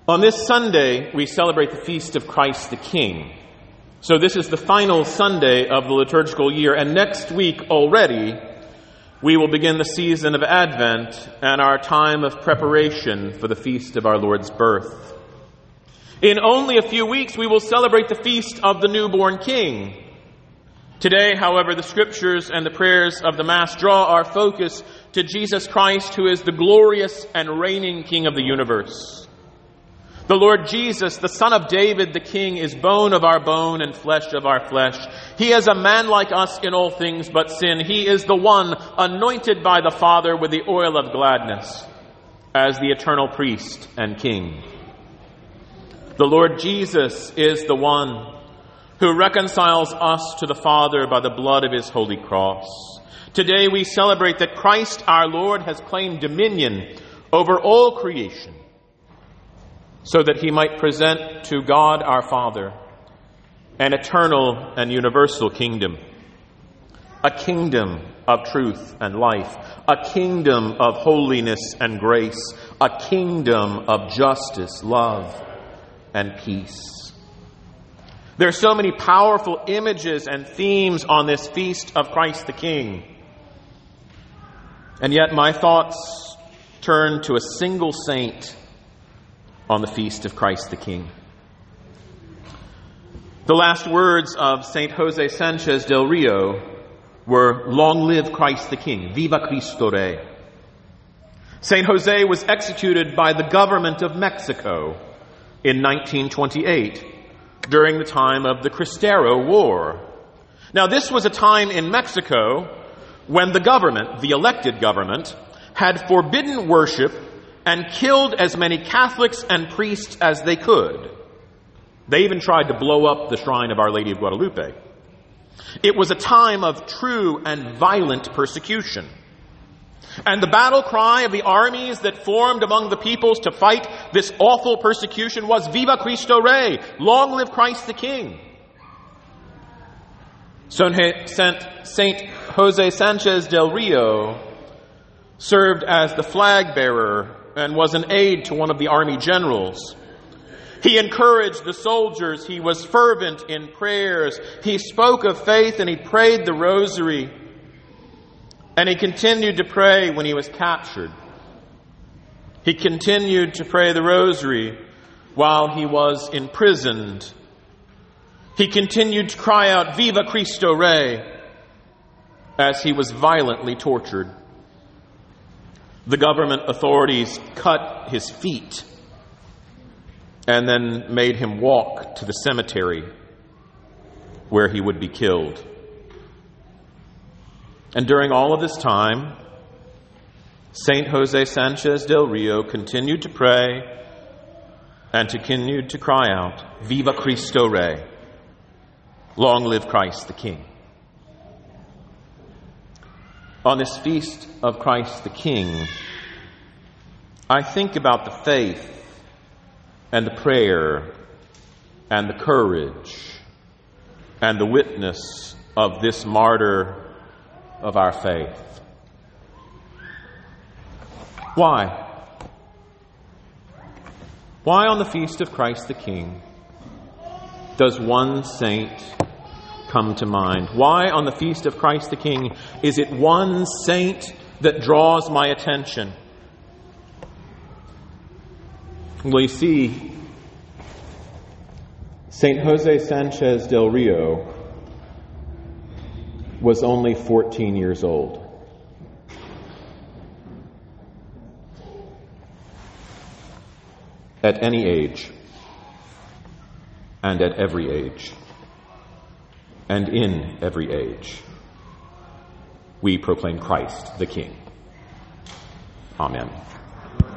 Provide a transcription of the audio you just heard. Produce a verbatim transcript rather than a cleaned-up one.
On this Sunday, we celebrate the feast of Christ the King. So this is the final Sunday of the liturgical year, and next week already, we will begin the season of Advent and our time of preparation for the feast of our Lord's birth. In only a few weeks, we will celebrate the feast of the newborn King. Today, however, the scriptures and the prayers of the Mass draw our focus to Jesus Christ, who is the glorious and reigning King of the universe. The Lord Jesus, the Son of David, the King, is bone of our bone and flesh of our flesh. He is a man like us in all things but sin. He is the one anointed by the Father with the oil of gladness as the eternal priest and King. The Lord Jesus is the one who reconciles us to the Father by the blood of his holy cross. Today we celebrate that Christ our Lord has claimed dominion over all creation, so that he might present to God our Father an eternal and universal kingdom, a kingdom of truth and life, a kingdom of holiness and grace, a kingdom of justice, love, and peace. There are so many powerful images and themes on this feast of Christ the King. And yet my thoughts turn to a single saint on the feast of Christ the King. The last words of Saint Jose Sanchez del Rio were, "Long live Christ the King, viva Cristo Rey." Saint Jose was executed by the government of Mexico in nineteen twenty-eight during the time of the Cristero War. Now, this was a time in Mexico when the government, the elected government, had forbidden worship and killed as many Catholics and priests as they could. They even tried to blow up the shrine of Our Lady of Guadalupe. It was a time of true and violent persecution. And the battle cry of the armies that formed among the peoples to fight this awful persecution was, "Viva Cristo Rey! Long live Christ the King!" Saint Jose Sanchez del Rio served as the flag bearer and was an aide to one of the army generals. He encouraged the soldiers. He was fervent in prayers. He spoke of faith and he prayed the rosary. And he continued to pray when he was captured. He continued to pray the rosary while he was imprisoned. He continued to cry out, "Viva Cristo Rey," as he was violently tortured. The government authorities cut his feet and then made him walk to the cemetery where he would be killed. And during all of this time, Saint Jose Sanchez del Rio continued to pray and continued to cry out, "Viva Cristo Rey! Long live Christ the King!" On this feast of Christ the King, I think about the faith and the prayer and the courage and the witness of this martyr of our faith. Why? Why on the feast of Christ the King does one saint come to mind? Why on the feast of Christ the King is it one saint that draws my attention? Well, you see, Saint Jose Sanchez del Rio was only fourteen years old. At any age, and at every age, and in every age, we proclaim Christ the King. Amen.